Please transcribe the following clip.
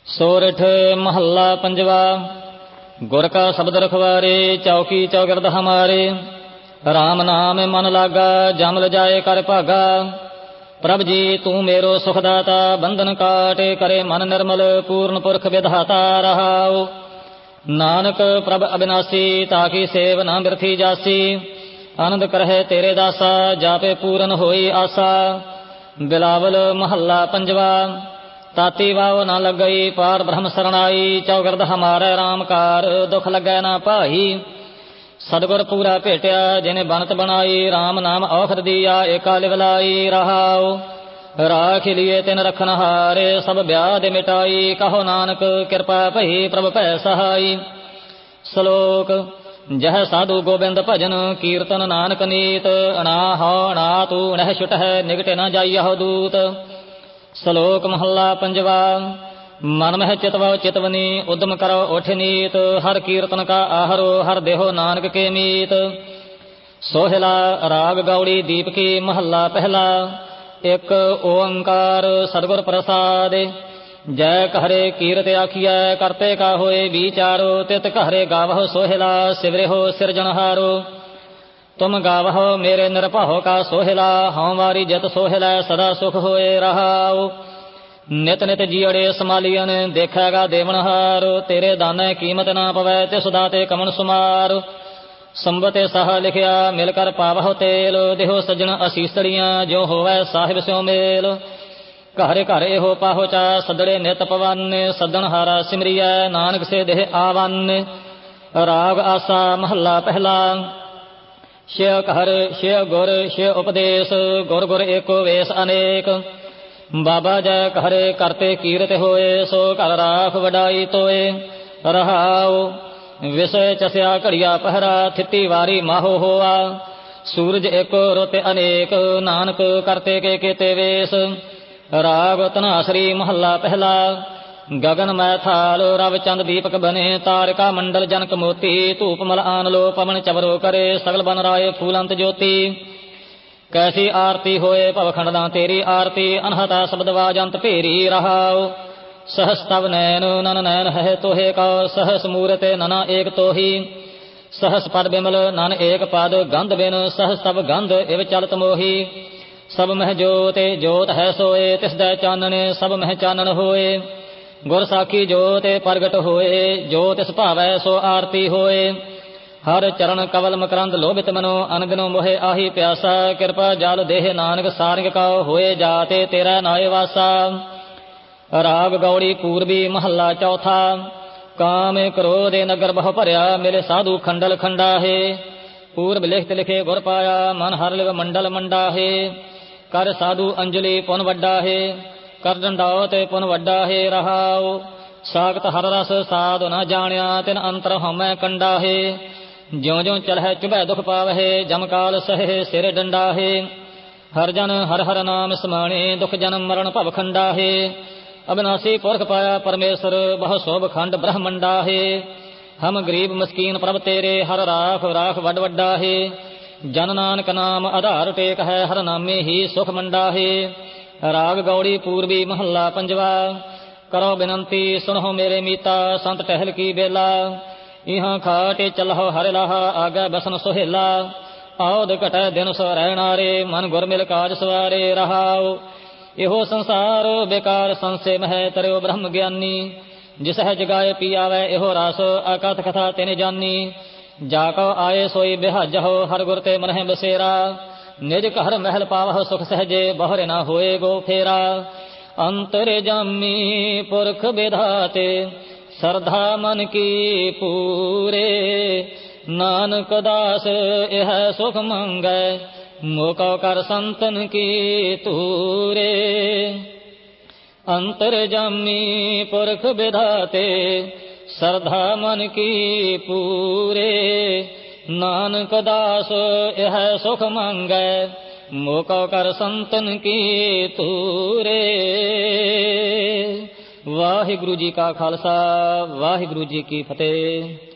सोरठ महला पंजवा। गुर का शब्द रखवारे, चौकी चौगिरद हमारे। राम नाम मन लागा, जमल जाए कर भागा। प्रभ जी तू मेरो सुखदाता, बंधन काट करे मन निर्मल। पूर्ण पुरख विधाता रहाओ। नानक प्रभ अविनाशी, ताकि सेव न बिरथी जासी। आनंद करहे तेरे दासा, जापे पूरन होई आसा। बिलावल महला पंजवा। ताती वाव न लगई, पार ब्रह्म सरणाई। चौगिरद हमारे राम कार, दुख लगै ना पाई। सदगुर पूरा भेटिया, जिने बनत बनाई। राम नाम औखद दिया, एका लिवलाई रहाओ। राख लिए तिन रखन हारे, सब ब्याध मिटाई। कहो नानक कृपा भई, प्रभ भै सहाई। श्लोक। जह साधु गोबिंद भजन, कीर्तन नानक नीत। अना हो अना तू नह छुट है, निगटे न जाइयह दूत। श्लोक महला पंजवा। मन मह चितव चितवनी, उद्यम करो उठ नीत। हर कीर्तन का आहरो, हर देहो नानक के मीत। सोहिला राग गौड़ी दीप की महला पहला। एक ओंकार सदगुर प्रसाद। जय कहरे कीरत आखिया, करते का होए विचारो। तित कहरे गावहो सोहिला, सिवरे हो सिरजनहारो। तुम गावहो मेरे निरपहो का सोहिला, हमारी जत सोहिला सदा सुख होए रहाओ। नित नित जियड़े समालियन, देखेगा देवनहार। तेरे दाने कीमत ना पवै, तिस दाते कमन सुमार। संबते सह लिखिया, मिलकर पावहो तेल। देहो सज्जन असीसड़ियां, जो होवै साहिब स्यो मेल। घरे घरे हो पाहोचा, सदड़े नित पवन। सदन हारा सिमरिया, नानक से देह आवन। राग आसा महला पहला। शिव कहर शिव गुर शिव उपदेश, गुर गुर एको वेश अनेक। बाबा जय कहरे करते कीरत होए, सो कर राख वडाई तोए रहाओ। विषय चस्या घड़िया पहरा, थिति वारी माहो होआ। सूरज एको रोते अनेक, नानक करते के केते वेश। राग तनासरी महला पहला। गगन मैथाल रव चंद दीपक बने, तारका मंडल जनक मोती। धूप मल आन लो पवन चवरो करे, सगल बन राय फूलंत ज्योति। कैसी आरती होए भवखंडदा तेरी आरती, अनहता शब्द वाजंत भेरी रहाओ। सहस तव नैन नन नैन है तोहे का, सहस मूरत नना एक तोही। सहस पद बिमल नन एक पद, गंध बिन सहस तब गंध इव चलत मोही। सब मह जोते जोत है सोए, तिस दै चानने सब मह चानन होए। गुर साखी जोत प्रगट होए, जो तिस भावै सो आरती होए। हर चरण कवल मकरंद लोभित मनो, अनदिनो मोहे आही प्यासा। कृपा जाल देह नानक सारंग का, होए जाते तेरा नाय वासा। राग गौड़ी पूर्वी महला चौथा। काम क्रोध नगर बहु भरिया, मिले साधु खंडल खंडा है। पूर्व लिखत लिखे गुर पाया, मन हर लिव मंडल मंडा है। कर साधु अंजलि पुन वड्डा है, कर दंडावत पुन वड्डा है रहाओ। सागत हर रस साधु न जानिया, तिन अंतर हमै कंडा है। ज्यों ज्यों चलह चुभै दुख पावहे, जमकाल सहे सिर डंडा है। हर जन हर हर नाम स्मरणे, दुख जन्म मरण भव खंडा है। अविनाशी पुरख पाया परमेश्वर, बहु शोभ खंड ब्रह्मंडा है। हम गरीब मस्कीन प्रभ तेरे, हर राख राख वड वड्डा है। जन नानक नाम आधार टेक है, हर नामे ही सुख मंडा है। राग गौड़ी पूर्वी महला पंजवा। करो बिनंती सुनहो मेरे मीता, संत टहल की बेला। इहाँ खाटे चलहो हर लाहा, आगे बसन सोहेला। औद घटै दिन सो रहनारे, मन गुर मिल काज सवारे रहाओ। इहो संसार बेकार संशय मह, तरयो ब्रह्म ज्ञानी। जिस है जगाए पियावै इहो रास, अकथ कथा तिन जानी। जाको आए सोई बिहाजहो, हर गुर ते मन है बसेरा। निज घर महल पावह सुख सहजे, बहरे ना होए गो फेरा। अंतर जामी पुरख विधाते, श्रद्धा मन की पूरे। नानक दास यह सुख मंगै, मोको कर संतन की तूरे। अंतर जामी पुरख विधाते, श्रद्धा मन की पूरे। नानक दास यह सुख मंगै, मोको कर संतन की तूरे। वाहिगुरु जी का खालसा, वाहिगुरु जी की फतेह।